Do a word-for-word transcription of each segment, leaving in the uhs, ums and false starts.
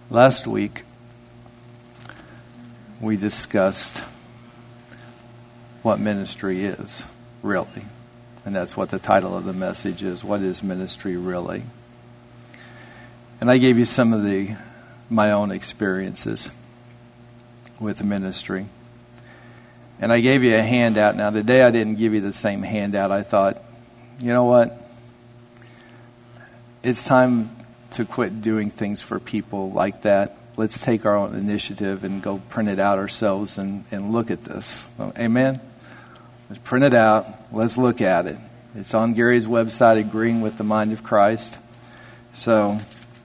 Last week, we discussed what ministry is, really. And that's what the title of the message is, What is Ministry Really? And I gave you some of the my own experiences with ministry. And I gave you a handout. Now, today I didn't give you the same handout. I thought, you know what? It's time to quit doing things for people like that. Let's take our own initiative and go print it out ourselves and, and look at this. Amen? Let's print it out. Let's look at it. It's on Gary's website, Agreeing with the Mind of Christ. So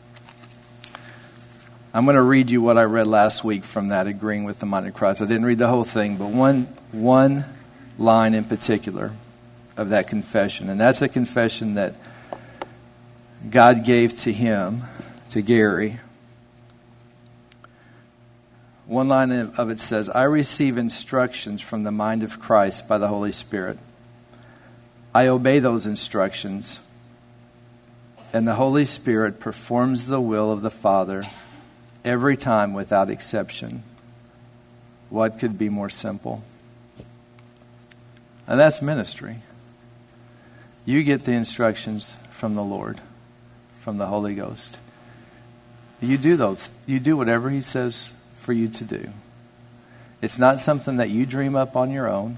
I'm going to read you what I read last week from that, Agreeing with the Mind of Christ. I didn't read the whole thing, but one one line in particular of that confession. And that's a confession that God gave to him, to Gary. One line of it says, I receive instructions from the mind of Christ by the Holy Spirit. I obey those instructions, and the Holy Spirit performs the will of the Father every time without exception. What could be more simple? And that's ministry. You get the instructions from the Lord, from the Holy Ghost. You do those. You do whatever He says for you to do. It's not something that you dream up on your own.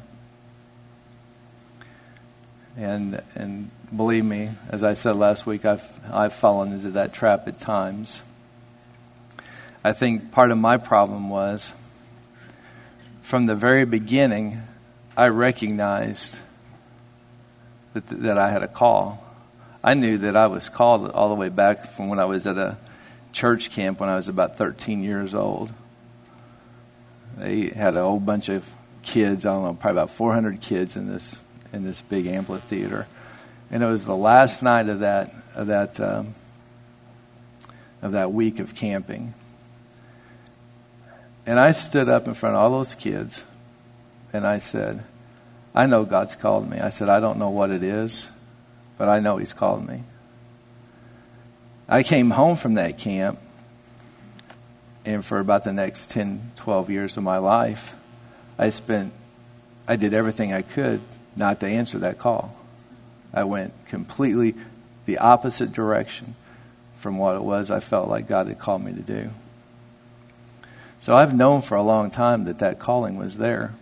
And and believe me, as I said last week, I've I've fallen into that trap at times. I think part of my problem was, from the very beginning, I recognized that that I had a call. I knew that I was called all the way back from when I was at a church camp when I was about thirteen years old. They had a whole bunch of kids, I don't know, probably about four hundred kids in this in this big amphitheater. And it was the last night of that of that um, of that week of camping. And I stood up in front of all those kids and I said, I know God's called me. I said, I don't know what it is, but I know He's called me. I came home from that camp, and for about the next ten, twelve years of my life, I spent, I did everything I could not to answer that call. I went completely the opposite direction from what it was I felt like God had called me to do. So I've known for a long time that that calling was there.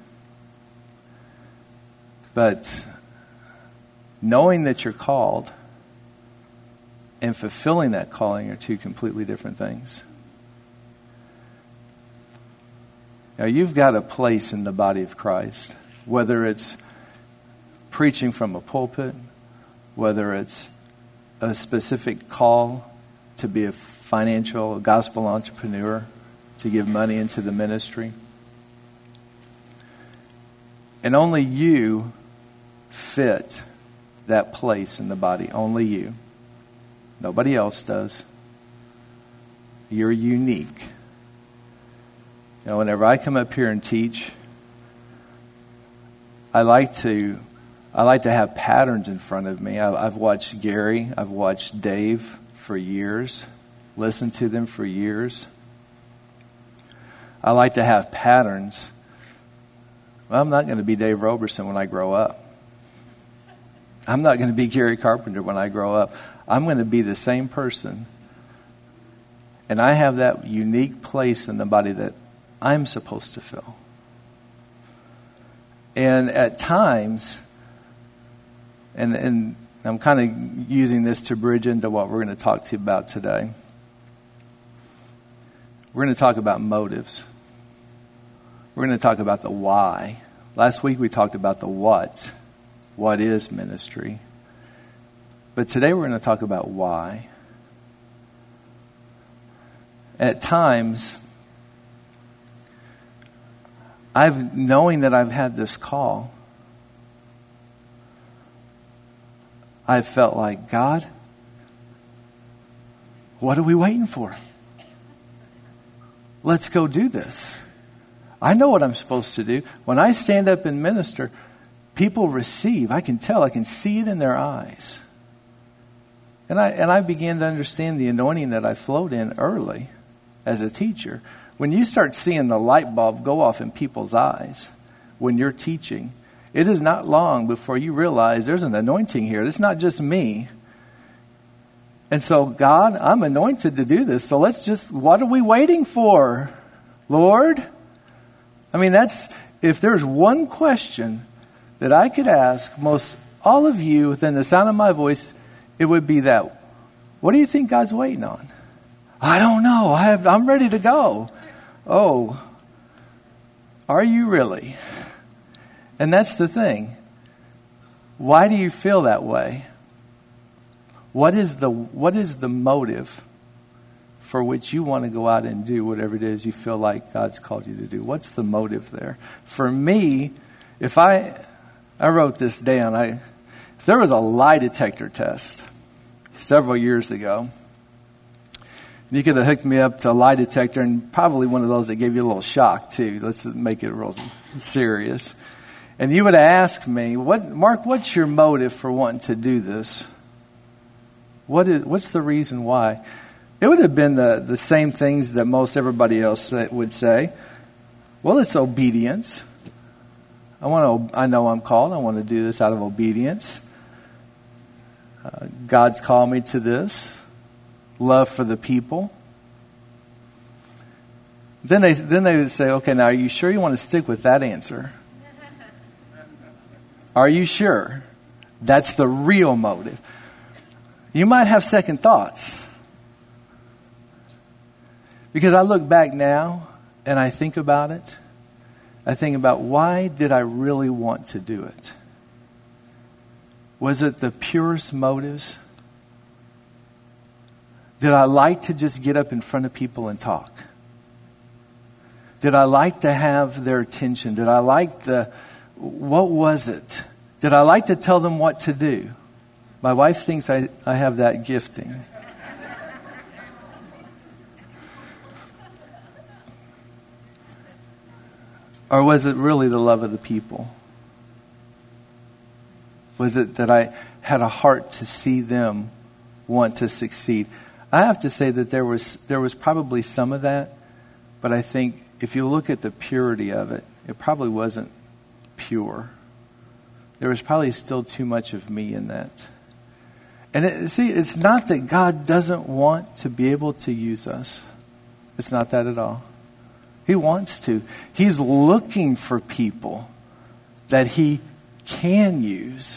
But knowing that you're called and fulfilling that calling are two completely different things. Now, you've got a place in the body of Christ, whether it's preaching from a pulpit, whether it's a specific call to be a financial, a gospel entrepreneur, to give money into the ministry. And only you fit that place in the body. Only you. Nobody else does. You're unique. You know, whenever I come up here and teach, I like to I like to have patterns in front of me. I, I've watched Gary, I've watched Dave for years, listened to them for years. I like to have patterns. Well, I'm not going to be Dave Roberson when I grow up. I'm not going to be Gary Carpenter when I grow up. I'm going to be the same person. And I have that unique place in the body that I'm supposed to fill. And at times, and, and I'm kind of using this to bridge into what we're going to talk to you about today. We're going to talk about motives. We're going to talk about the why. Last week we talked about the what. What is ministry? But today we're going to talk about why. At times, I've knowing that I've had this call, I've felt like, God, what are we waiting for? Let's go do this. I know what I'm supposed to do. When I stand up and minister, people receive. I can tell. I can see it in their eyes. And I and I began to understand the anointing that I flowed in early. as a teacher. When you start seeing the light bulb go off in people's eyes when you're teaching, it is not long before you realize there's an anointing here. It's not just me. And so, God, I'm anointed to do this. So let's just, what are we waiting for, Lord? I mean, that's, if there's one question that I could ask most all of you within the sound of my voice, it would be that. What do you think God's waiting on? I don't know. I have, I'm ready to go. Oh, are you really? And that's the thing. Why do you feel that way? What is the what is the motive for which you want to go out and do whatever it is you feel like God's called you to do? What's the motive there? For me, if I I wrote this down, I if there was a lie detector test several years ago, you could have hooked me up to a lie detector, and probably one of those that gave you a little shock too. Let's make it real serious. And you would have asked me, "What, Mark? What's your motive for wanting to do this? What is? What's the reason why?" It would have been the, the same things that most everybody else would say. Well, it's obedience. I want to. I know I'm called. I want to do this out of obedience. Uh, God's called me to this. Love for the people. Then they then they would say, "Okay, now are you sure you want to stick with that answer? Are you sure that's the real motive?" You might have second thoughts. Because I look back now and I think about it. I think about, why did I really want to do it? Was it the purest motives? Did I like to just get up in front of people and talk? Did I like to have their attention? Did I like the, what was it? Did I like to tell them what to do? My wife thinks I, I have that gifting. Or was it really the love of the people? Was it that I had a heart to see them want to succeed? I have to say that there was there was probably some of that, but I think if you look at the purity of it, it probably wasn't pure. There was probably still too much of me in that. And it, see, it's not that God doesn't want to be able to use us. It's not that at all. He wants to. He's looking for people that He can use.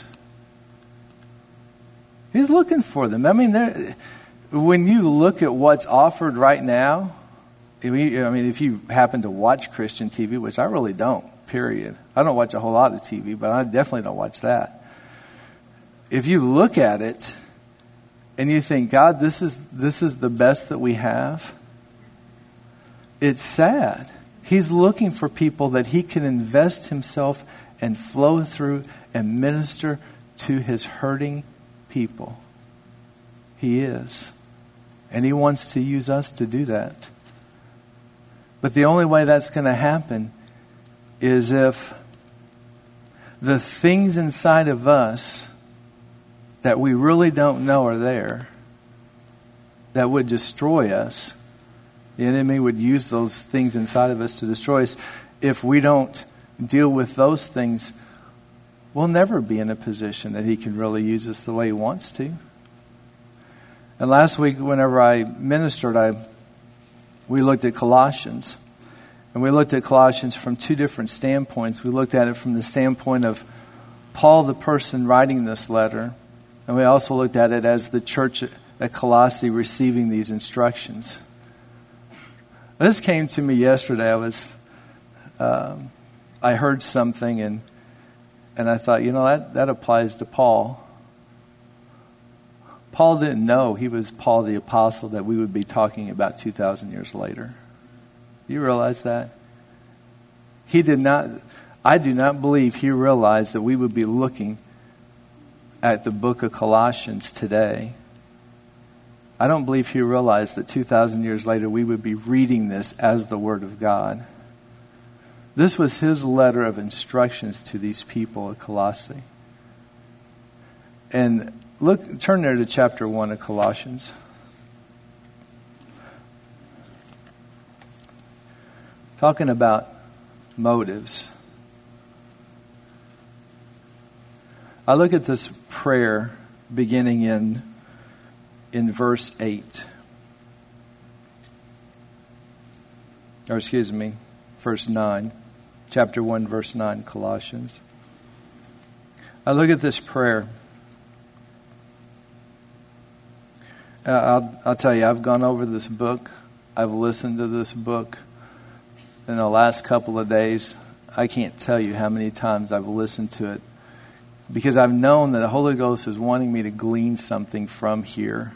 He's looking for them. I mean, there, when you look at what's offered right now, I mean, if you happen to watch Christian T V, which I really don't, period. I don't watch a whole lot of T V, but I definitely don't watch that. If you look at it and you think, God, this is this is the best that we have, it's sad. He's looking for people that He can invest Himself and flow through and minister to His hurting people. He is. And He wants to use us to do that. But the only way that's going to happen is if the things inside of us that we really don't know are there, that would destroy us. The enemy would use those things inside of us to destroy us. If we don't deal with those things, we'll never be in a position that He can really use us the way He wants to. And last week, whenever I ministered, I we looked at Colossians. And we looked at Colossians from two different standpoints. We looked at it from the standpoint of Paul, the person writing this letter. And we also looked at it as the church at Colossae receiving these instructions. This came to me yesterday. I was, um, I heard something and and I thought, you know, that, that applies to Paul. Paul didn't know he was Paul the Apostle that we would be talking about two thousand years later. You realize that? He did not, I do not believe he realized that we would be looking at the book of Colossians today. I don't believe he realized that two thousand years later we would be reading this as the Word of God. This was his letter of instructions to these people at Colossae. And look, turn there to chapter one of Colossians. talking about motives. I look at this prayer beginning in, in verse eight. Or excuse me, verse nine. Chapter one, verse nine, Colossians. I look at this prayer. Uh, I'll, I'll tell you, I've gone over this book. I've listened to this book in the last couple of days. I can't tell you how many times I've listened to it because I've known that the Holy Ghost is wanting me to glean something from here.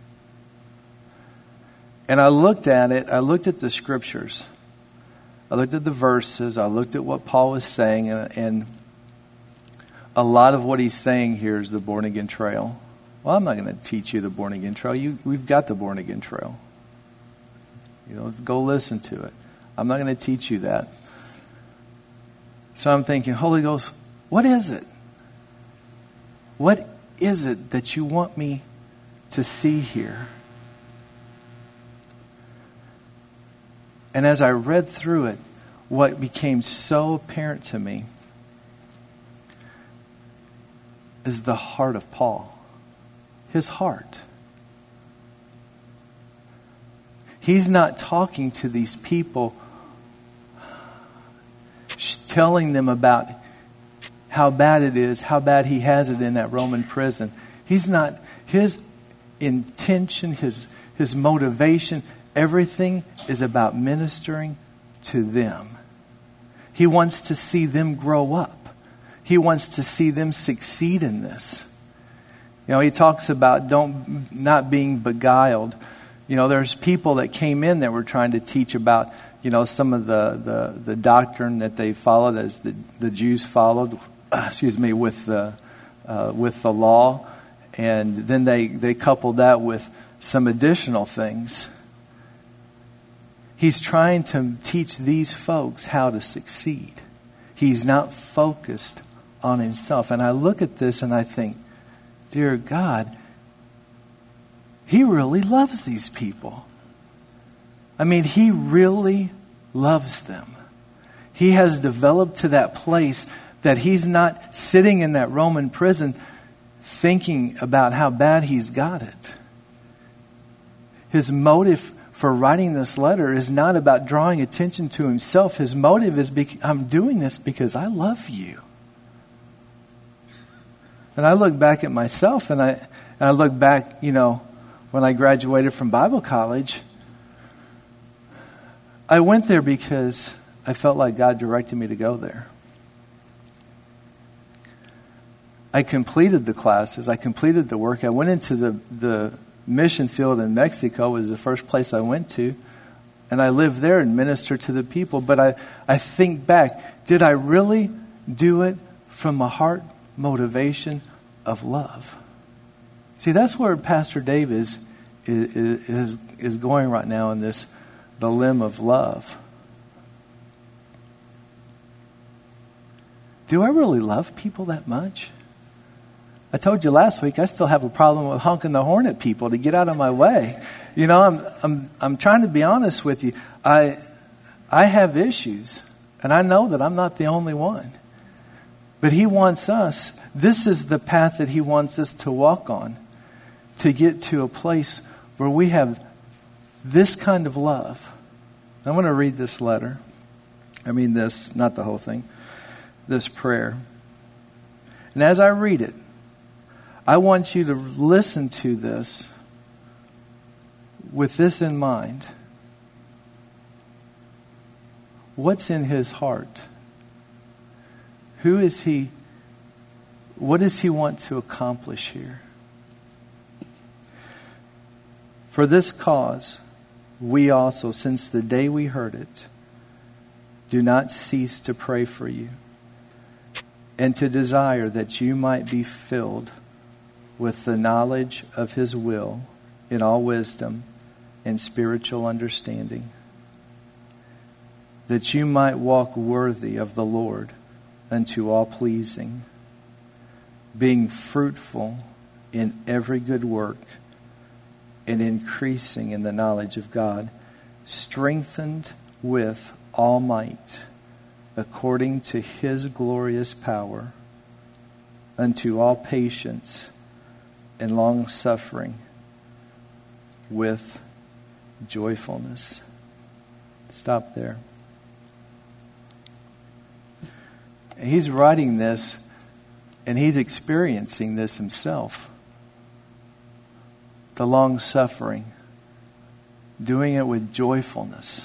And I looked at it. I looked at the scriptures. I looked at the verses. I looked at what Paul was saying. And, and a lot of what he's saying here is the born-again trail. Well, I'm not going to teach you the born-again trail. You, we've got the born-again trail. You know, go listen to it. I'm not going to teach you that. So I'm thinking, Holy Ghost, what is it? What is it that you want me to see here? And as I read through it, what became so apparent to me is the heart of Paul. His heart. He's not talking to these people, telling them about how bad it is, how bad he has it in that Roman prison. He's not, his intention, his, his motivation, everything is about ministering to them. He wants to see them grow up. He wants to see them succeed in this. You know, he talks about don't not being beguiled. You know, there's people that came in that were trying to teach about, you know, some of the, the, the doctrine that they followed as the, the Jews followed, excuse me, with the uh, with the law. And then they, they coupled that with some additional things. He's trying to teach these folks how to succeed. He's not focused on himself. And I look at this and I think, dear God, he really loves these people. I mean, he really loves them. He has developed to that place that he's not sitting in that Roman prison thinking about how bad he's got it. His motive for writing this letter is not about drawing attention to himself. His motive is, I'm doing this because I love you. And I look back at myself and I, and I look back, you know, when I graduated from Bible college, I went there because I felt like God directed me to go there. I completed the classes. I completed the work. I went into the, the mission field in Mexico. It was the first place I went to. And I lived there and ministered to the people. But I, I think back, did I really do it from a heart motivation of love? See, that's where Pastor Dave is, is, is, is going right now in this, the limb of love. Do I really love people that much? I told you last week I still have a problem with honking the horn at people to get out of my way. You know, I'm I'm I'm trying to be honest with you. I I have issues, and I know that I'm not the only one. But he wants us, this is the path that he wants us to walk on, to get to a place where we have this kind of love. I want to read this letter. I mean this, not the whole thing, this prayer. And as I read it, I want you to listen to this with this in mind. What's in his heart? Who is he? What does he want to accomplish here? For this cause, we also, since the day we heard it, do not cease to pray for you and to desire that you might be filled with the knowledge of his will in all wisdom and spiritual understanding, that you might walk worthy of the Lord unto all pleasing, being fruitful in every good work and increasing in the knowledge of God, strengthened with all might, according to his glorious power, unto all patience and long suffering with joyfulness. Stop there. He's writing this, and he's experiencing this himself. The long suffering, doing it with joyfulness,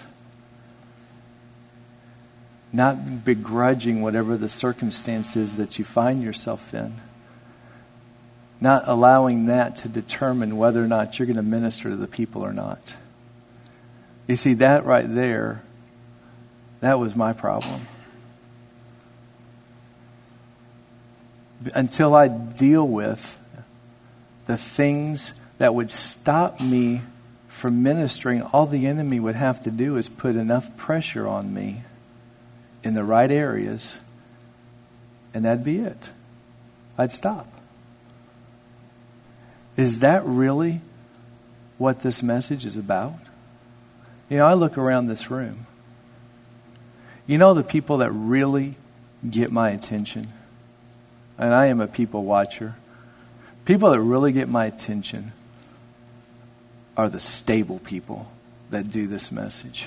not begrudging whatever the circumstances that you find yourself in, not allowing that to determine whether or not you're going to minister to the people or not. You see, that right there, that was my problem. Until I deal with the things that would stop me from ministering, all the enemy would have to do is put enough pressure on me in the right areas, and that'd be it. I'd stop. Is that really what this message is about? You know, I look around this room. You know the people that really get my attention? And I am a people watcher. People that really get my attention are the stable people that do this message.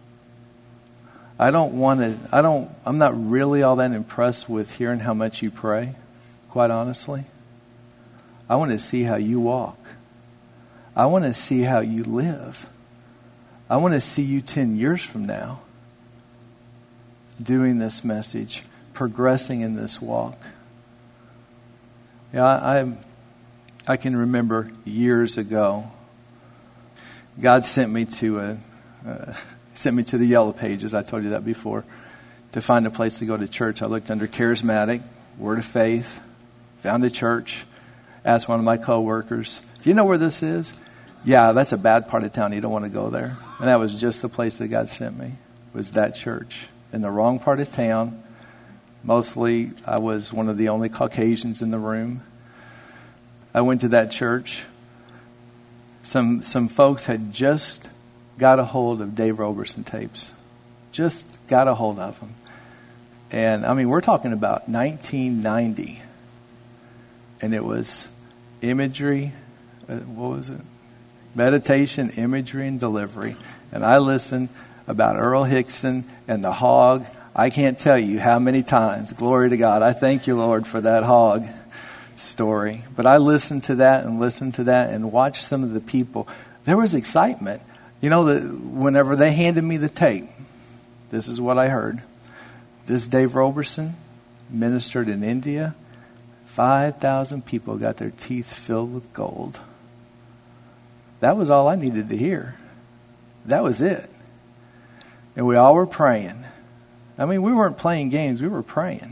I don't want to, I don't, I'm not really all that impressed with hearing how much you pray, quite honestly. I want to see how you walk. I want to see how you live. I want to see you ten years from now doing this message, progressing in this walk. Yeah, I, I, I can remember years ago, God sent me to a, uh, sent me to the Yellow Pages. I told you that before, to find a place to go to church. I looked under Charismatic, Word of Faith, found a church, asked one of my coworkers, "Do you know where this is?" "Yeah, that's a bad part of town. You don't want to go there." And that was just the place that God sent me, was that church in the wrong part of town. Mostly, I was one of the only Caucasians in the room. I went to that church. Some some folks had just got a hold of Dave Roberson tapes. Just got a hold of them. And, I mean, we're talking about nineteen ninety. And it was imagery, uh, what was it? Meditation, imagery, and delivery. And I listened about Earl Hickson and the hog. I can't tell you how many times. Glory to God. I thank you, Lord, for that hog story. But I listened to that and listened to that and watched some of the people. There was excitement. You know, the, whenever they handed me the tape, this is what I heard. This Dave Roberson ministered in India. five thousand people got their teeth filled with gold. That was all I needed to hear. That was it. And we all were praying. I mean, we weren't playing games. We were praying.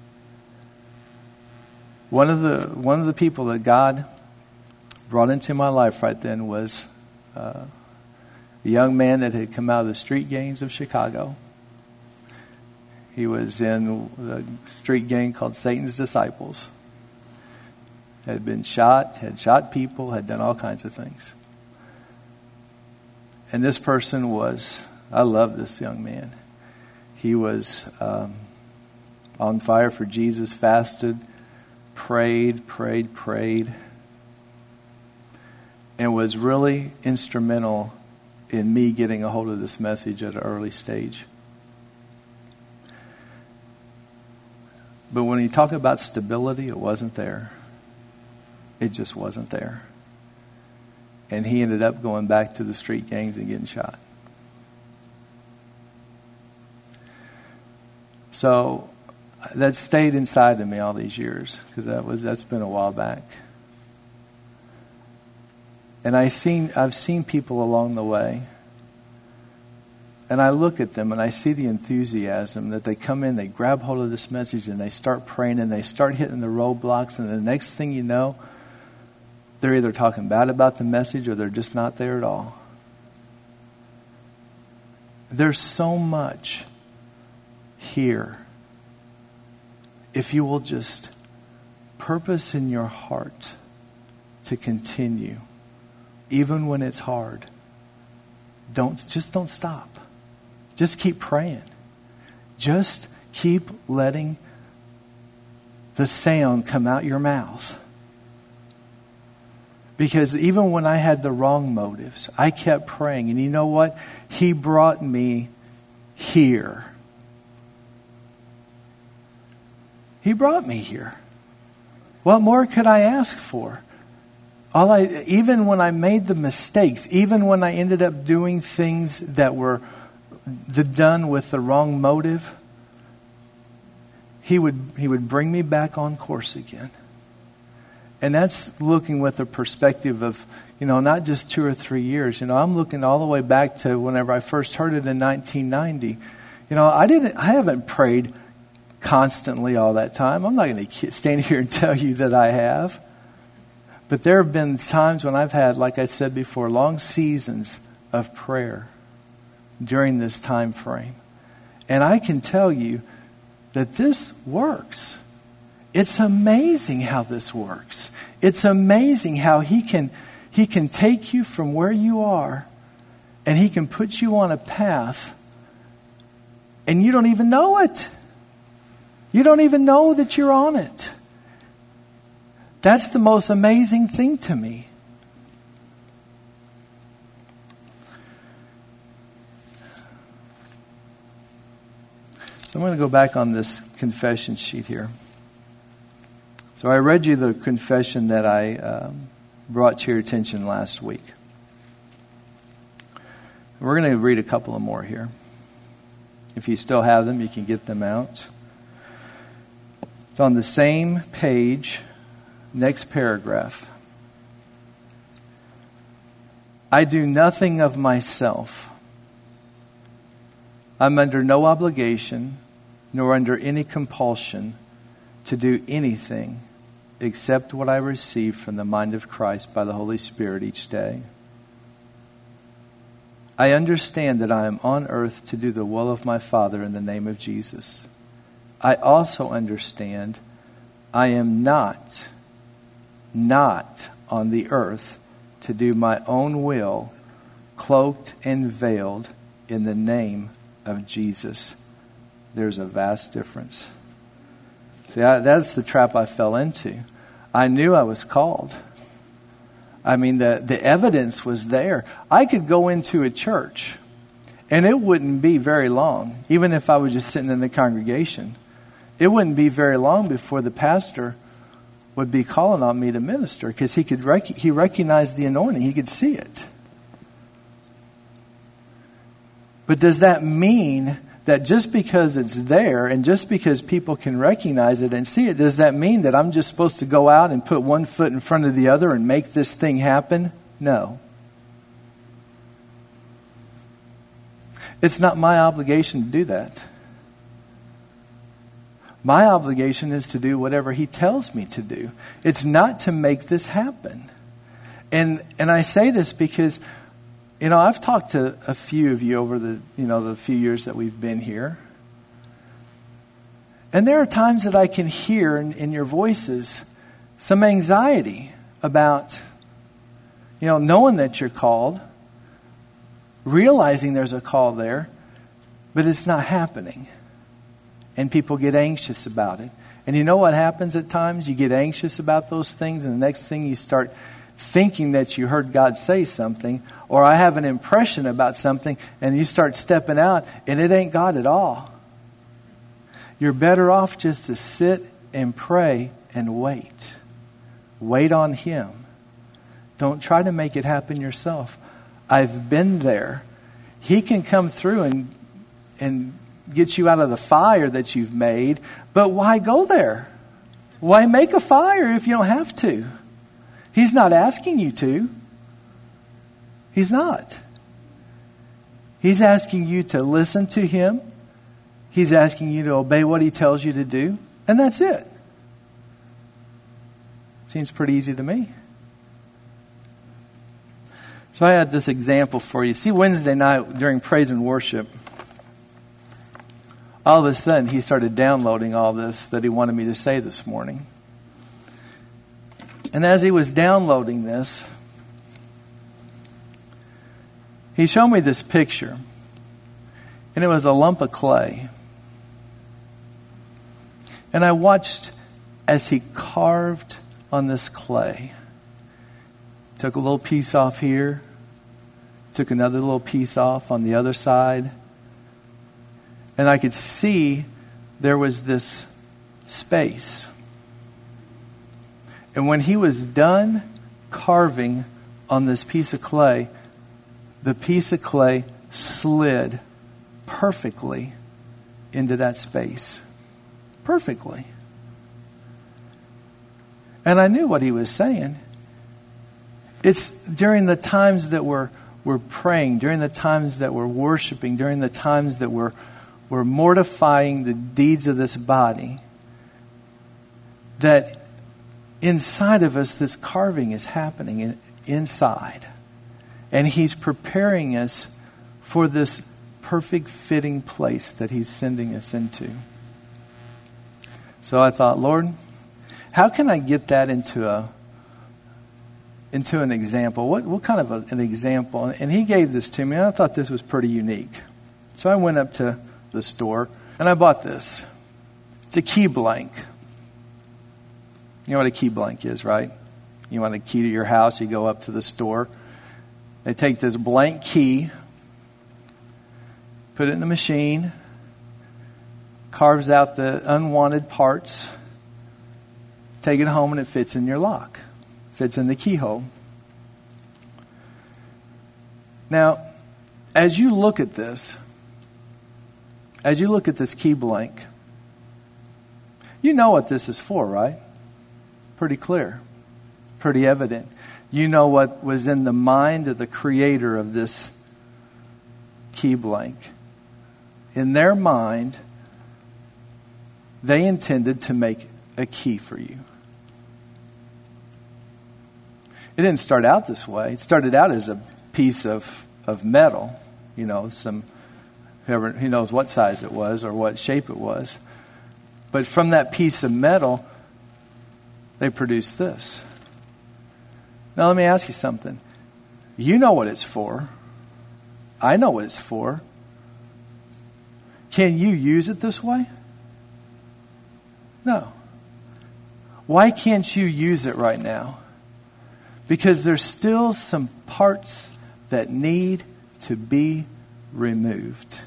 One of the one of the people that God brought into my life right then was uh, a young man that had come out of the street gangs of Chicago. He was in the street gang called Satan's Disciples. Had been shot, had shot people, had done all kinds of things. And this person was, I love this young man. He was um, on fire for Jesus, fasted, prayed, prayed, prayed, and was really instrumental in me getting a hold of this message at an early stage. But when you talk about stability, it wasn't there. It just wasn't there. And he ended up going back to the street gangs and getting shot. So that stayed inside of me all these years, because that was that's been a while back. And I seen I've seen people along the way, and I look at them and I see the enthusiasm that they come in, they grab hold of this message and they start praying and they start hitting the roadblocks, and the next thing you know, they're either talking bad about the message or they're just not there at all. There's so much here. If you will just purpose in your heart to continue, even when it's hard, don't just don't stop. Just keep praying. Just keep letting the sound come out your mouth. Because even when I had the wrong motives, I kept praying. And you know what? He brought me here. He brought me here. What more could I ask for? All I, even when I made the mistakes, even when I ended up doing things that were the, done with the wrong motive, He would He would bring me back on course again. And that's looking with a perspective of, you know, not just two or three years. You know, I'm looking all the way back to whenever I first heard it in nineteen ninety. You know, I didn't. I haven't prayed constantly all that time. I'm not going to stand here and tell you that I have. But there have been times when I've had, like I said before, long seasons of prayer during this time frame. And I can tell you that this works. It's amazing how this works. It's amazing how he can he can take you from where you are and he can put you on a path and you don't even know it. You don't even know that you're on it. That's the most amazing thing to me. So I'm going to go back on this confession sheet here. So I read you the confession that I um, brought to your attention last week. We're going to read a couple of more here. If you still have them, you can get them out. It's on the same page, next paragraph. I do nothing of myself. I'm under no obligation, nor under any compulsion to do anything except what I receive from the mind of Christ by the Holy Spirit each day. I understand that I am on earth to do the will of my Father in the name of Jesus. I also understand I am not, not on the earth to do my own will, cloaked and veiled in the name of Jesus. There's a vast difference. See, I, that's the trap I fell into. I knew I was called. I mean, the, the evidence was there. I could go into a church, and it wouldn't be very long, even if I was just sitting in the congregation. It wouldn't be very long before the pastor would be calling on me to minister, because he could rec- he recognized the anointing. He could see it. But does that mean that just because it's there and just because people can recognize it and see it, does that mean that I'm just supposed to go out and put one foot in front of the other and make this thing happen? No. It's not my obligation to do that. My obligation is to do whatever he tells me to do. It's not to make this happen. And and I say this because, you know, I've talked to a few of you over the, you know, the few years that we've been here. And there are times that I can hear in, in your voices some anxiety about, you know, knowing that you're called, realizing there's a call there, but it's not happening. And people get anxious about it. And you know what happens at times? You get anxious about those things, and the next thing you start thinking that you heard God say something, or I have an impression about something, and you start stepping out, and it ain't God at all. You're better off just to sit and pray and wait. Wait on Him. Don't try to make it happen yourself. I've been there. He can come through and and get you out of the fire that you've made, but why go there? Why make a fire if you don't have to? He's not asking you to. He's not. He's asking you to listen to Him. He's asking you to obey what He tells you to do. And that's it. Seems pretty easy to me. So I had this example for you. See, Wednesday night during praise and worship, all of a sudden he started downloading all this that he wanted me to say this morning. And as he was downloading this, he showed me this picture. And it was a lump of clay. And I watched as he carved on this clay. Took a little piece off here. Took another little piece off on the other side. And I could see there was this space. And when he was done carving on this piece of clay, the piece of clay slid perfectly into that space. Perfectly. And I knew what he was saying. It's during the times that we're, we're praying, during the times that we're worshiping, during the times that we're, we're mortifying the deeds of this body, that inside of us this carving is happening in, inside. And he's preparing us for this perfect fitting place that he's sending us into. So I thought, Lord, how can I get that into a into an example? What what kind of a, an example? And he gave this to me, and I thought this was pretty unique. So I went up to the store, and I bought this. It's a key blank. You know what a key blank is, right? You want a key to your house, you go up to the store. They take this blank key, put it in the machine, carves out the unwanted parts, take it home, and it fits in your lock. Fits in the keyhole. Now, as you look at this, as you look at this key blank, you know what this is for, right? Pretty clear. Pretty evident. You know what was in the mind of the creator of this key blank. In their mind, they intended to make a key for you. It didn't start out this way. It started out as a piece of, of metal. You know, some whoever who knows what size it was or what shape it was. But from that piece of metal, they produced this. Now let me ask you something. You know what it's for. I know what it's for. Can you use it this way? No. Why can't you use it right now? Because there's still some parts that need to be removed.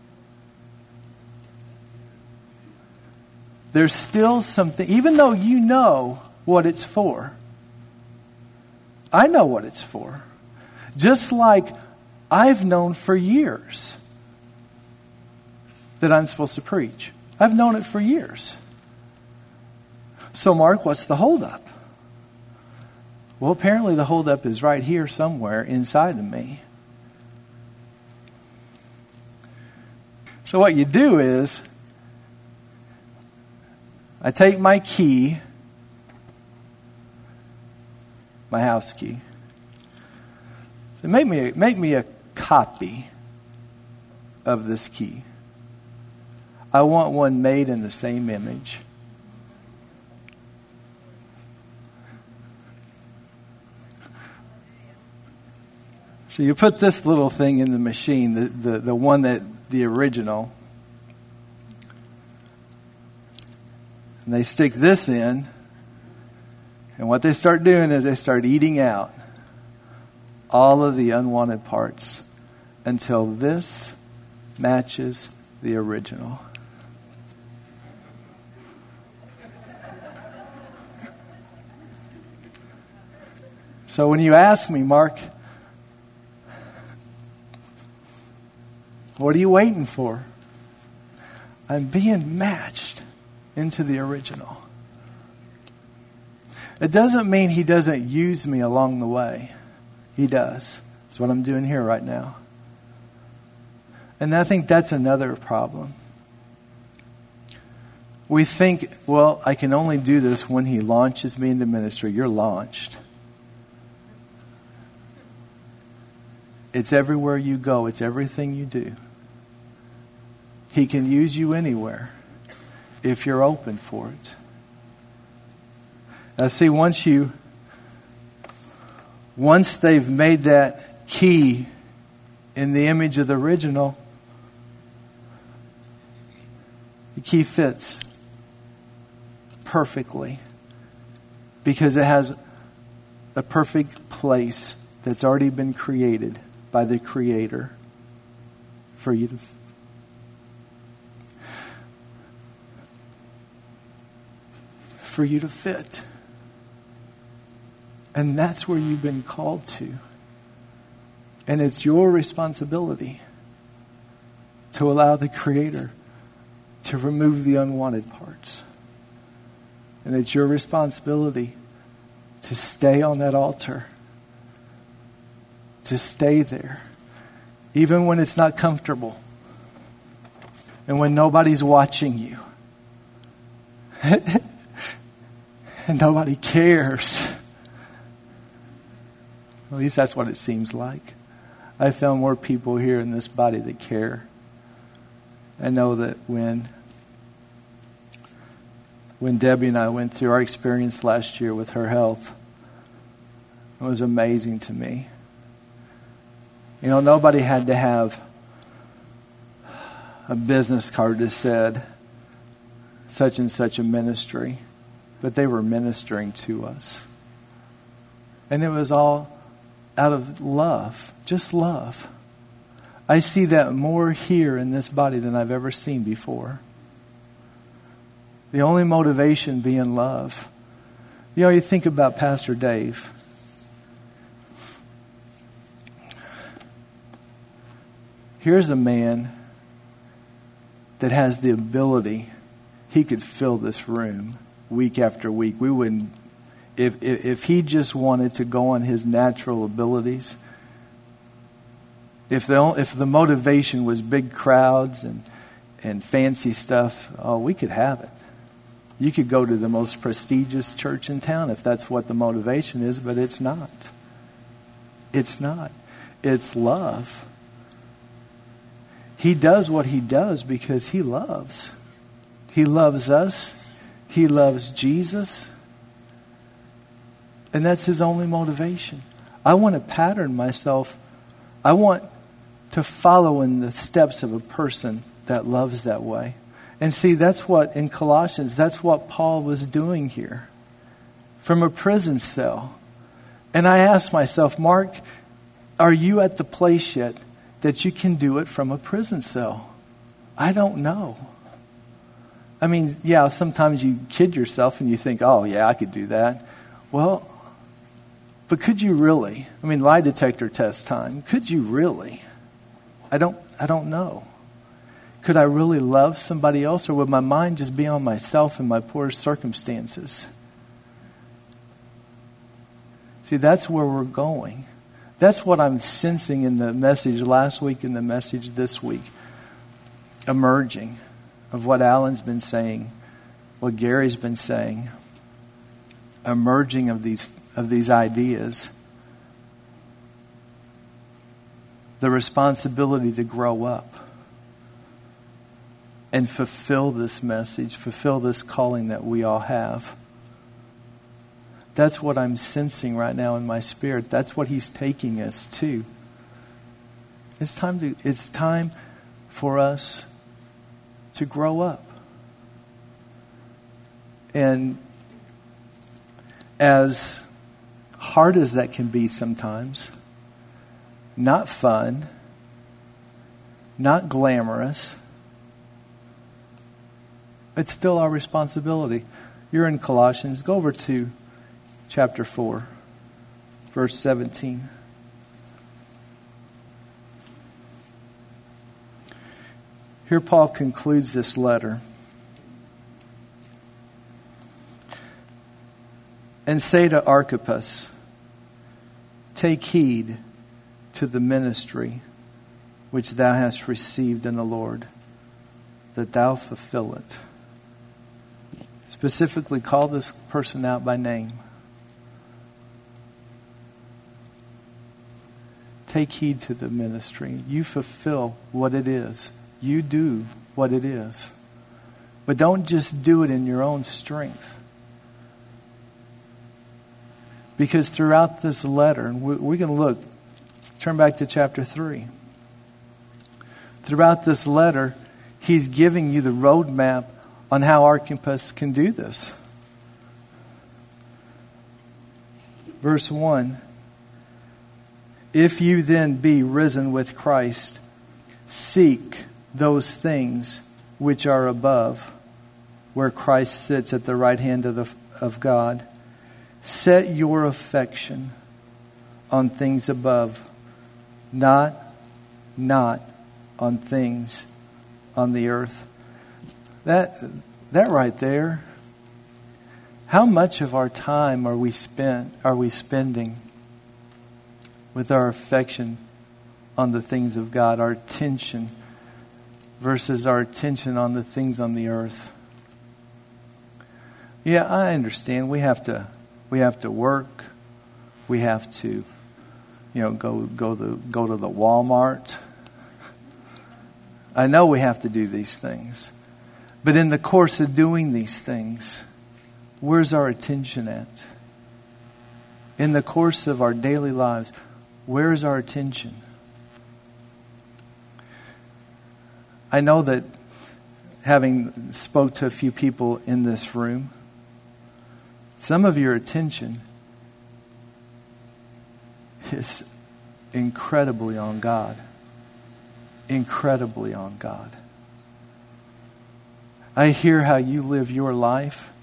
There's still something, even though you know what it's for. I know what it's for. Just like I've known for years that I'm supposed to preach. I've known it for years. So Mark, what's the holdup? Well, apparently the holdup is right here somewhere inside of me. So what you do is, I take my key, my house key, so make me make me a copy of this key. I want one made in the same image. So you put this little thing in the machine, the, the, the one that, the original. And they stick this in. And what they start doing is they start eating out all of the unwanted parts until this matches the original. So when you ask me, Mark, what are you waiting for? I'm being matched into the original. It doesn't mean he doesn't use me along the way. He does. That's what I'm doing here right now. And I think that's another problem. We think, well, I can only do this when he launches me into ministry. You're launched. It's everywhere you go. It's everything you do. He can use you anywhere if you're open for it. Now see, once you, once they've made that key in the image of the original, key fits perfectly because it has a perfect place that's already been created by the Creator for you to for you to fit. And that's where you've been called to. And it's your responsibility to allow the Creator to remove the unwanted parts. And it's your responsibility to stay on that altar. To stay there. Even when it's not comfortable. And when nobody's watching you. And nobody cares. At least that's what it seems like. I found more people here in this body that care. I know that when when Debbie and I went through our experience last year with her health, it was amazing to me. You know, nobody had to have a business card that said such and such a ministry, but they were ministering to us. And it was all out of love, just love. I see that more here in this body than I've ever seen before. The only motivation being love. You know, you think about Pastor Dave. Here's a man that has the ability, he could fill this room week after week. We wouldn't, if, if, if he just wanted to go on his natural abilities, if the, if the motivation was big crowds and, and fancy stuff, oh, we could have it. You could go to the most prestigious church in town if that's what the motivation is, but it's not. It's not. It's love. He does what he does because he loves. He loves us. He loves Jesus. And that's his only motivation. I want to pattern myself. I want to follow in the steps of a person that loves that way. And see, that's what, in Colossians, that's what Paul was doing here. From a prison cell. And I asked myself, Mark, are you at the place yet that you can do it from a prison cell? I don't know. I mean, yeah, sometimes you kid yourself and you think, oh, yeah, I could do that. Well, but could you really? I mean, lie detector test time. Could you really? I don't, I don't know. Could I really love somebody else, or would my mind just be on myself and my poor circumstances? See, that's where we're going. That's what I'm sensing in the message last week and the message this week. Emerging of what Alan's been saying, what Gary's been saying. Emerging of these of these ideas. The responsibility to grow up and fulfill this message, fulfill this calling that we all have. That's what I'm sensing right now in my spirit. That's what he's taking us to. It's time to it's time for us to grow up. And as hard as that can be sometimes, not fun, not glamorous, it's still our responsibility. You're in Colossians. Go over to chapter four, verse seventeen. Here Paul concludes this letter. And say to Archippus, take heed to the ministry which thou hast received in the Lord, that thou fulfill it. Specifically call this person out by name. Take heed to the ministry. You fulfill what it is. You do what it is. But don't just do it in your own strength. Because throughout this letter, and we, we can look, turn back to chapter three. Throughout this letter, he's giving you the roadmap on how Archippus can do this. Verse one, if you then be risen with Christ, seek those things which are above, where Christ sits at the right hand of, the, of God. Set your affection on things above, not, not on things on the earth. That, that right there, how much of our time are we spent, are we spending with our affection on the things of God, our attention versus our attention on the things on the earth? Yeah, I understand. We have to we have to work. We have to, you know, go go the go to the Walmart. I know we have to do these things. But in the course of doing these things, where's our attention at? In the course of our daily lives, where is our attention? I know that having spoke to a few people in this room, some of your attention is incredibly on God. Incredibly on God. I hear how you live your life.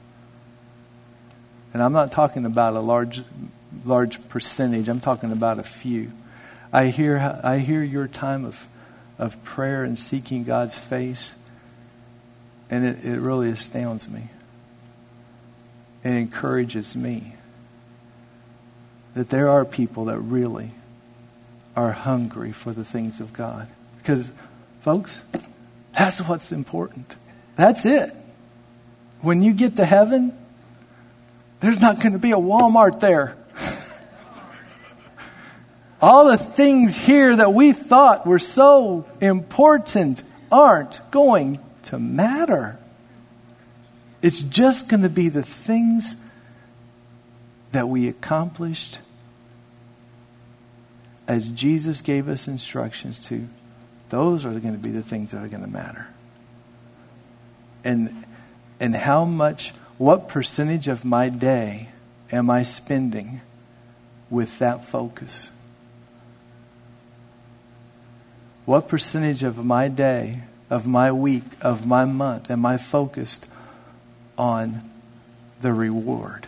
And I'm not talking about a large large percentage. I'm talking about a few. I hear I hear your time of, of prayer and seeking God's face. And it, it really astounds me. It encourages me that there are people that really are hungry for the things of God. Because, folks, that's what's important. That's it. When you get to heaven, there's not going to be a Walmart there. All the things here that we thought were so important aren't going to matter. It's just going to be the things that we accomplished as Jesus gave us instructions to. Those are going to be the things that are going to matter. And and how much, what percentage of my day am I spending with that focus? What percentage of my day, of my week, of my month am I focused on the reward?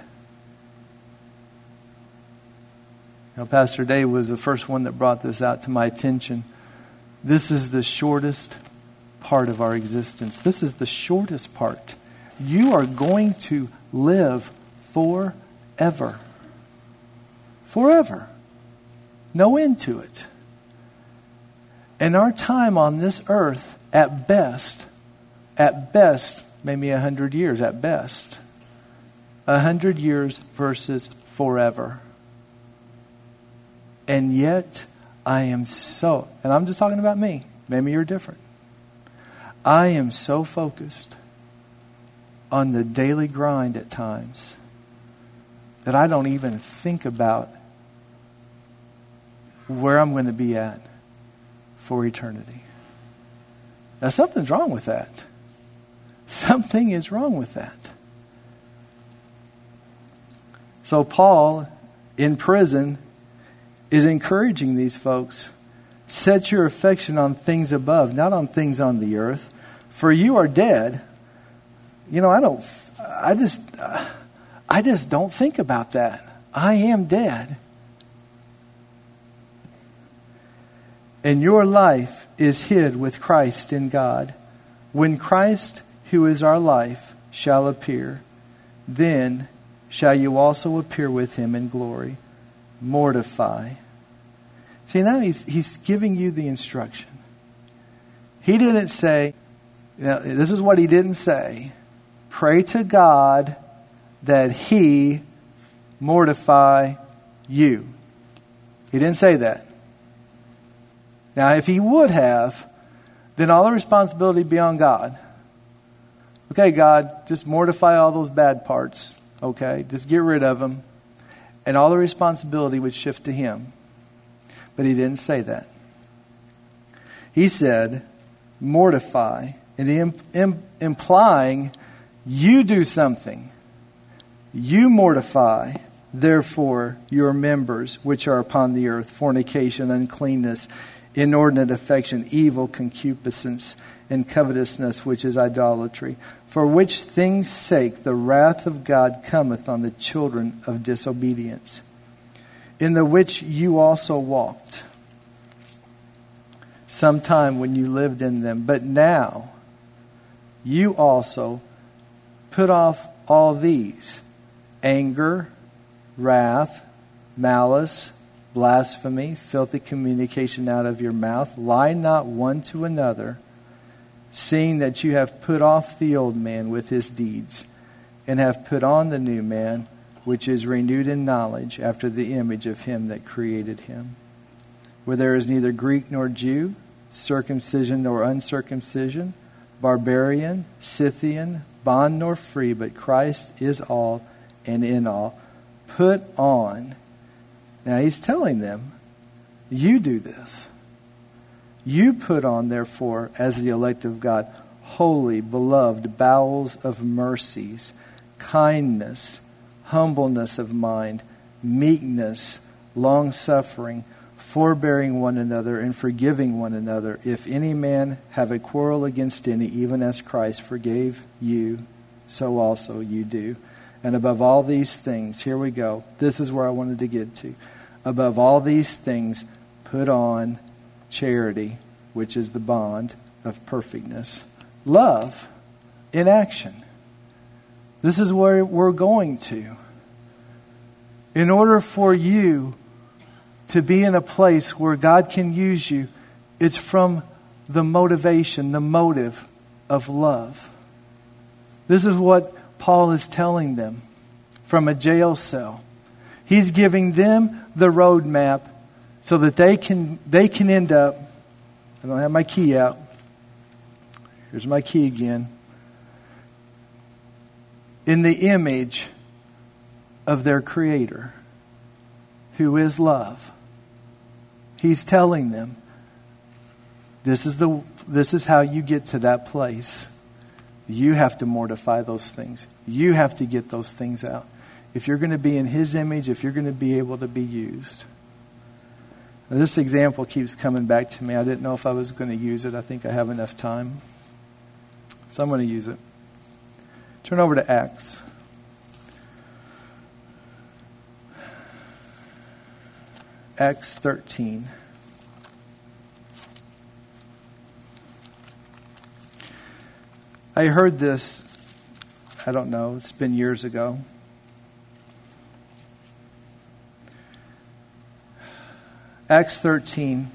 You know, Pastor Dave was the first one that brought this out to my attention. This is the shortest part of our existence. This is the shortest part. You are going to live forever. Forever. No end to it. And our time on this earth, at best, at best, maybe a hundred years at best. A hundred years versus forever. And yet, I am so, and I'm just talking about me. Maybe you're different. I am so focused on the daily grind at times that I don't even think about where I'm going to be at for eternity. Now, something's wrong with that. Something is wrong with that. So Paul, in prison, is encouraging these folks. Set your affection on things above, not on things on the earth. For you are dead. You know, I don't, I just, I just don't think about that. I am dead. And your life is hid with Christ in God. When Christ, who is our life, shall appear, then shall you also appear with him in glory. Mortify. See, now he's he's giving you the instruction. He didn't say, you know, this is what he didn't say. Pray to God that he mortify you. He didn't say that. Now, if he would have, then all the responsibility would be on God. Okay, God, just mortify all those bad parts. Okay, just get rid of them. And all the responsibility would shift to him. But he didn't say that. He said, mortify And the imp- imp- implying, you do something. You mortify, therefore, your members which are upon the earth, fornication, uncleanness, inordinate affection, evil, concupiscence, and covetousness, which is idolatry. For which things' sake the wrath of God cometh on the children of disobedience, in the which you also walked sometime when you lived in them. But now you also put off all these: anger, wrath, malice, blasphemy, filthy communication out of your mouth. Lie not one to another, seeing that you have put off the old man with his deeds, and have put on the new man, which is renewed in knowledge after the image of him that created him. Where there is neither Greek nor Jew, circumcision nor uncircumcision, barbarian, Scythian, bond nor free, but Christ is all and in all. Put on. Now he's telling them, you do this. You put on, therefore, as the elect of God, holy, beloved, bowels of mercies, kindness, humbleness of mind, meekness, long-suffering, forbearing one another, and forgiving one another. If any man have a quarrel against any, even as Christ forgave you, so also you do. And above all these things, here we go. This is where I wanted to get to. Above all these things, put on charity, which is the bond of perfectness. Love in action. This is where we're going to. In order for you to be in a place where God can use you, it's from the motivation, the motive of love. This is what Paul is telling them from a jail cell. He's giving them the roadmap so that they can they can end up. I don't have my key out. Here's my key again. In the image of their Creator, who is love. He's telling them, this is the this is how you get to that place. You have to mortify those things. You have to get those things out. If you're going to be in His image, if you're going to be able to be used. Now, this example keeps coming back to me. I didn't know if I was going to use it. I think I have enough time. So I'm going to use it. Turn over to Acts. Acts thirteen. I heard this, I don't know, it's been years ago. Acts thirteen.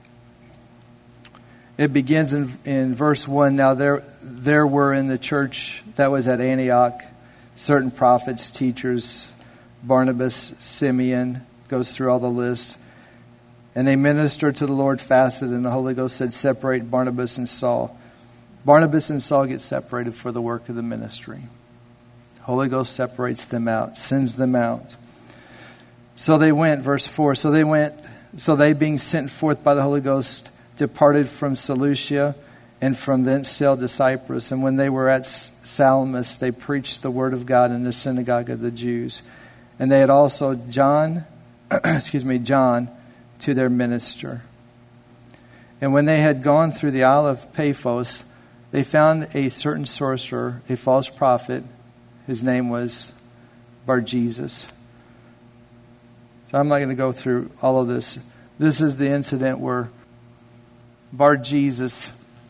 It begins in, in verse one. Now there there were in the church that was at Antioch certain prophets, teachers, Barnabas, Simeon, goes through all the list. And they ministered to the Lord, fasted, and the Holy Ghost said, separate Barnabas and Saul. Barnabas and Saul get separated for the work of the ministry. The Holy Ghost separates them out, sends them out. So they went, verse four, so they went, so they being sent forth by the Holy Ghost, departed from Seleucia, and from thence sailed to Cyprus. And when they were at Salamis, they preached the word of God in the synagogue of the Jews. And they had also John, excuse me, John, to their minister. And when they had gone through the Isle of Paphos, they found a certain sorcerer, a false prophet. His name was Bar-Jesus. So I'm not going to go through all of this. This is the incident where Bar-Jesus,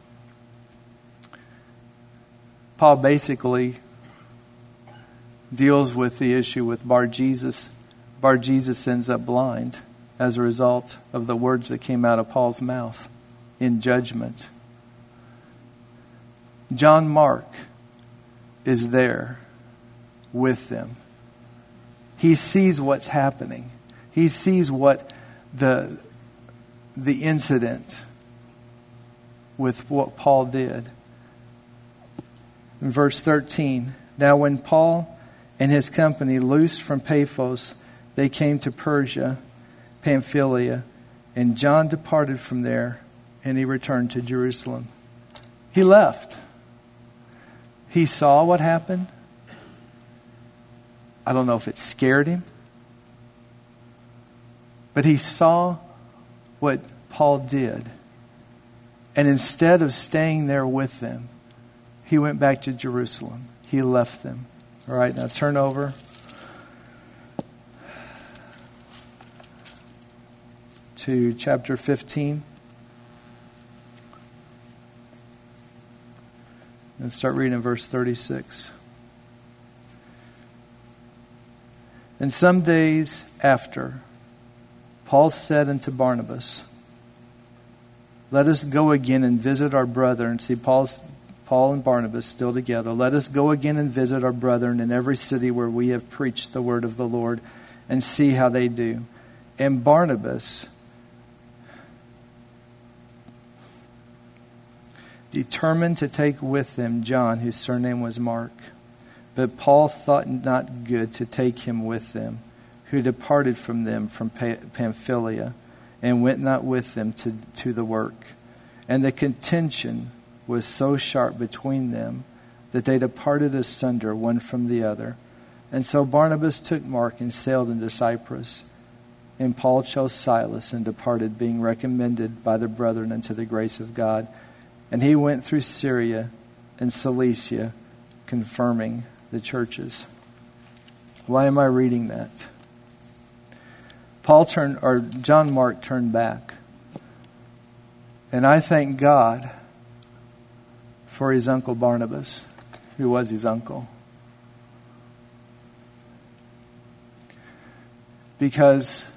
Paul basically deals with the issue with Bar-Jesus. Bar-Jesus ends up blind as a result of the words that came out of Paul's mouth in judgment. John Mark is there with them. He sees what's happening. He sees what the the incident with what Paul did. In verse thirteen, now when Paul and his company loosed from Paphos, they came to Persia, Pamphylia, and John departed from there, and he returned to Jerusalem. He left. He saw what happened. I don't know if it scared him. But he saw what Paul did. And instead of staying there with them, he went back to Jerusalem. He left them. All right, now turn over. To chapter fifteen. And start reading in verse thirty-six. And some days after, Paul said unto Barnabas, let us go again and visit our brethren. See, Paul's, Paul and Barnabas still together. Let us go again and visit our brethren in every city where we have preached the word of the Lord, and see how they do. And Barnabas determined to take with them John, whose surname was Mark. But Paul thought not good to take him with them, who departed from them from Pamphylia, and went not with them to, to the work. And the contention was so sharp between them that they departed asunder one from the other. And so Barnabas took Mark and sailed into Cyprus. And Paul chose Silas and departed, being recommended by the brethren unto the grace of God. And he went through Syria and Cilicia, confirming the churches. Why am I reading that? Paul turned, or John Mark turned back. And I thank God for his uncle Barnabas, who was his uncle. Because,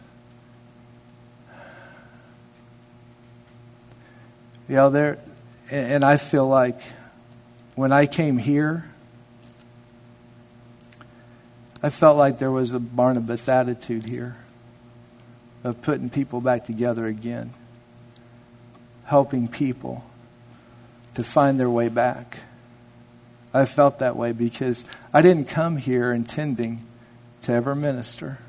you know, there, and I feel like when I came here, I felt like there was a Barnabas attitude here of putting people back together again, helping people to find their way back. I felt that way because I didn't come here intending to ever minister.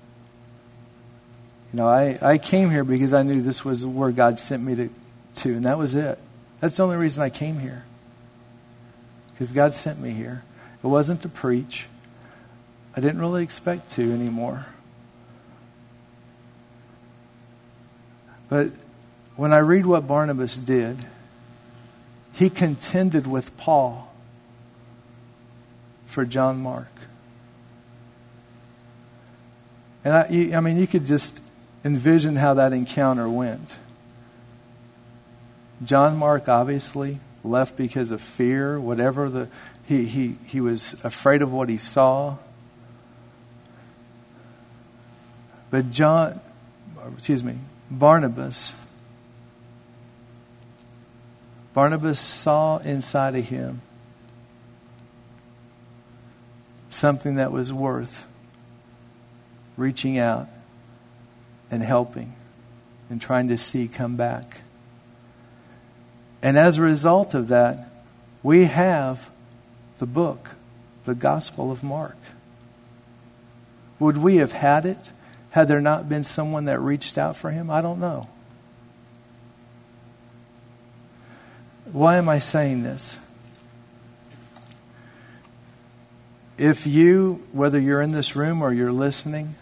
You know, I, I came here because I knew this was where God sent me to, to, and that was it. That's the only reason I came here. Because God sent me here. It wasn't to preach. I didn't really expect to anymore. But when I read what Barnabas did, he contended with Paul for John Mark. And I, you, I mean, you could just envision how that encounter went. John Mark obviously left because of fear, whatever the he he he was afraid of what he saw. But John, excuse me, Barnabas, Barnabas saw inside of him something that was worth reaching out and helping and trying to see come back. And as a result of that, we have the book, the Gospel of Mark. Would we have had it had there not been someone that reached out for him? I don't know. Why am I saying this? If you, whether you're in this room or you're listening,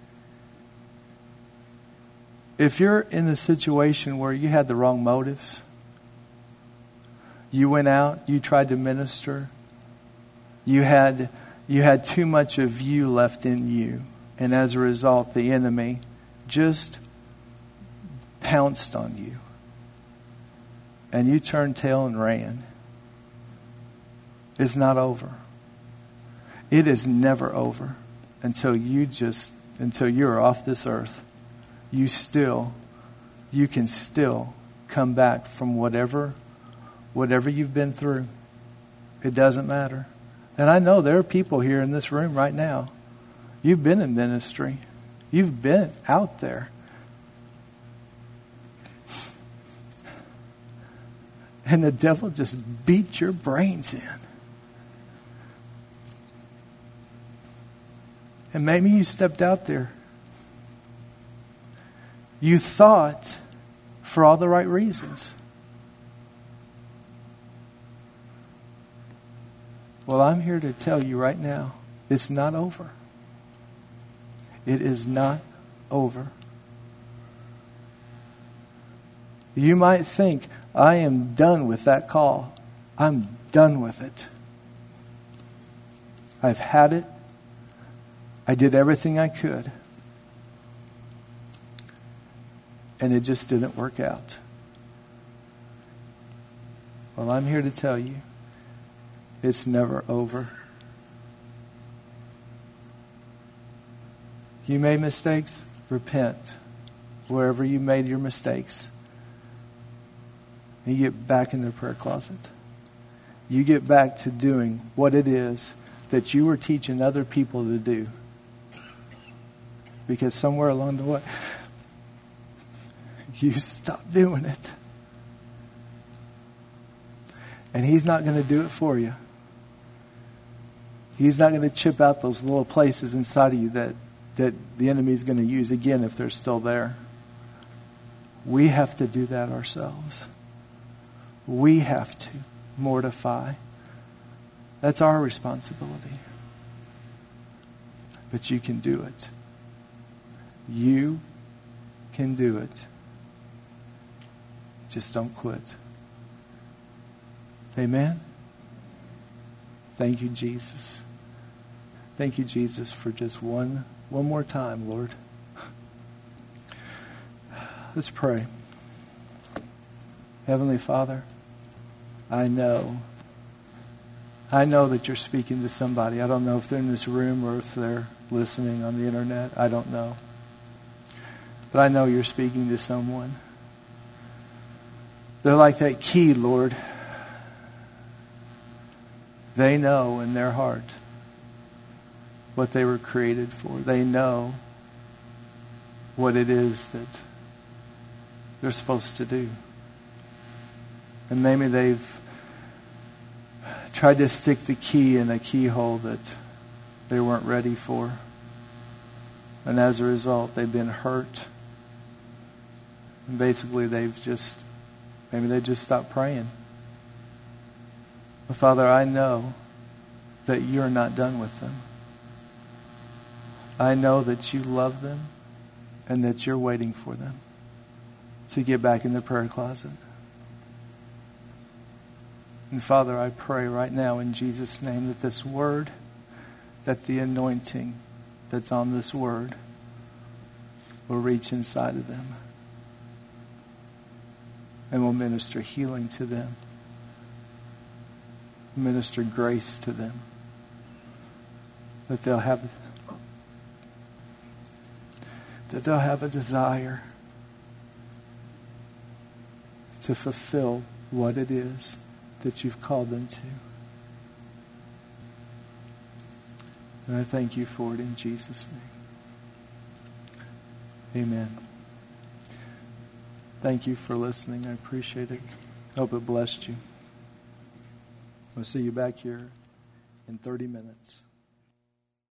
if you're in a situation where you had the wrong motives, you went out, you tried to minister, you had you had too much of you left in you, and as a result, the enemy just pounced on you, and you turned tail and ran. It's not over. It is never over until you just until you're off this earth. You still, you can still come back from whatever, whatever you've been through. It doesn't matter. And I know there are people here in this room right now. You've been in ministry. You've been out there. And the devil just beat your brains in. And maybe you stepped out there. You thought for all the right reasons. Well, I'm here to tell you right now, it's not over. It is not over. You might think, I am done with that call. I'm done with it. I've had it. I did everything I could. And it just didn't work out. Well, I'm here to tell you, it's never over. You made mistakes, repent. Wherever you made your mistakes. You get back in the prayer closet. You get back to doing what it is that you were teaching other people to do. Because somewhere along the way, you stopped doing it. And He's not going to do it for you. He's not going to chip out those little places inside of you that, that the enemy is going to use again if they're still there. We have to do that ourselves. We have to mortify. That's our responsibility. But you can do it. You can do it. Just don't quit. Amen? Thank you, Jesus. Thank you, Jesus, for just one, one more time, Lord. Let's pray. Heavenly Father, I know, I know that you're speaking to somebody. I don't know if they're in this room or if they're listening on the internet. I don't know. But I know you're speaking to someone. They're like that key, Lord. They know in their heart what they were created for. They know what it is that they're supposed to do. And maybe they've tried to stick the key in a keyhole that they weren't ready for. And as a result, they've been hurt. And basically, they've just, maybe they just stopped praying. But Father, I know that you're not done with them. I know that you love them and that you're waiting for them to get back in the prayer closet. And Father, I pray right now in Jesus' name that this word, that the anointing that's on this word will reach inside of them and will minister healing to them, minister grace to them, that they'll have that they'll have a desire to fulfill what it is that you've called them to. And I thank you for it in Jesus' name. Amen. Thank you for listening. I appreciate it. Hope it blessed you. I'll see you back here in thirty minutes.